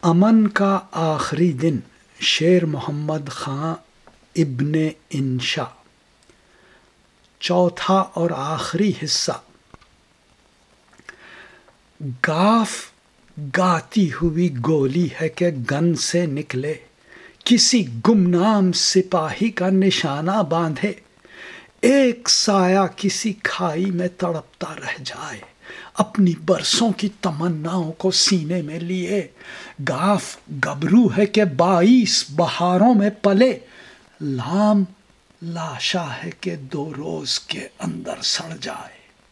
امن کا آخری دن، شیر محمد خان ابن انشا، چوتھا اور آخری حصہ۔ گاف گاتی ہوئی گولی ہے کہ گن سے نکلے، کسی گمنام سپاہی کا نشانہ باندھے، ایک سایہ کسی کھائی میں تڑپتا رہ جائے، اپنی برسوں کی تمناؤں کو سینے میں لیے۔ گاف گبرو ہے کہ 22 بہاروں میں پلے، لام لاشا ہے کہ 2 روز کے اندر سڑ جائے۔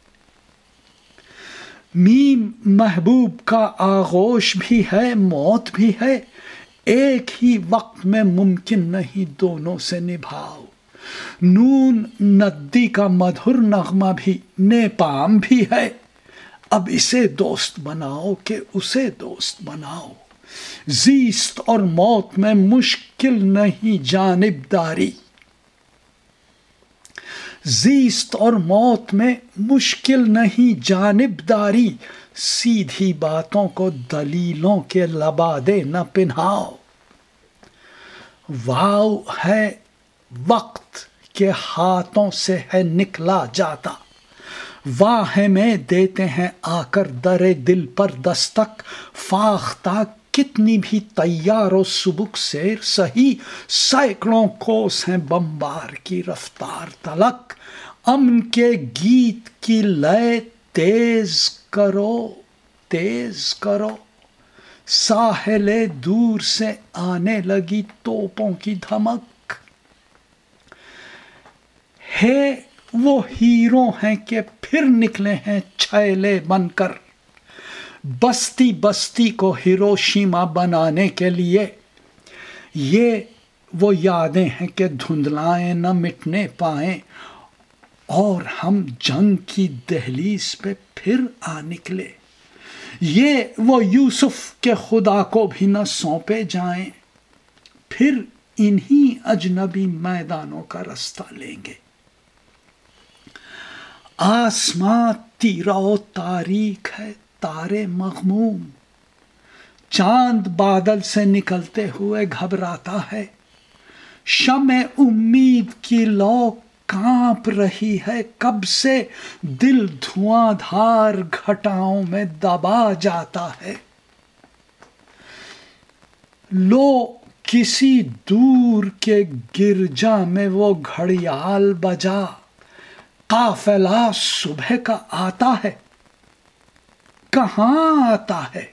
میم محبوب کا آغوش بھی ہے موت بھی ہے، ایک ہی وقت میں ممکن نہیں دونوں سے نبھاؤ۔ نون ندی کا مدھر نغمہ بھی نیپام بھی ہے، اب اسے دوست بناؤ کہ اسے دوست بناؤ۔ زیست اور موت میں مشکل نہیں جانبداری، زیست اور موت میں مشکل نہیں جانبداری، سیدھی باتوں کو دلیلوں کے لبادے نہ پنہاؤ۔ واو ہے وقت کے ہاتھوں سے ہے نکلا جاتا، واہمیں دیتے ہیں آ کر در دل پر دستک۔ فاختہ کتنی بھی تیار و سبک سیر سہی، سینکڑوں کوس ہیں بمبار کی رفتار تلک۔ امن کے گیت کی لے تیز کرو تیز کرو، ساحل دور سے آنے لگی توپوں کی دھمک۔ ہے وہ ہیرو ہیں کہ پھر نکلے ہیں چھیلے بن کر، بستی بستی کو ہیروشیما بنانے کے لیے۔ یہ وہ یادیں ہیں کہ دھندلائیں نہ مٹنے پائیں، اور ہم جنگ کی دہلیز پہ پھر آ نکلے۔ یہ وہ یوسف کے خدا کو بھی نہ سونپے جائیں، پھر انہی اجنبی میدانوں کا رستہ لیں گے۔ آسماں تیرا و تاریک ہے تارے مغموم، چاند بادل سے نکلتے ہوئے گھبراتا ہے، شمع امید کی لو کانپ رہی ہے کب سے، دل دھواں دھار گھٹاؤں میں دبا جاتا ہے۔ لو کسی دور کے گرجا میں وہ گھڑیال بجا، قافلہ صبح کا آتا ہے، کہاں آتا ہے؟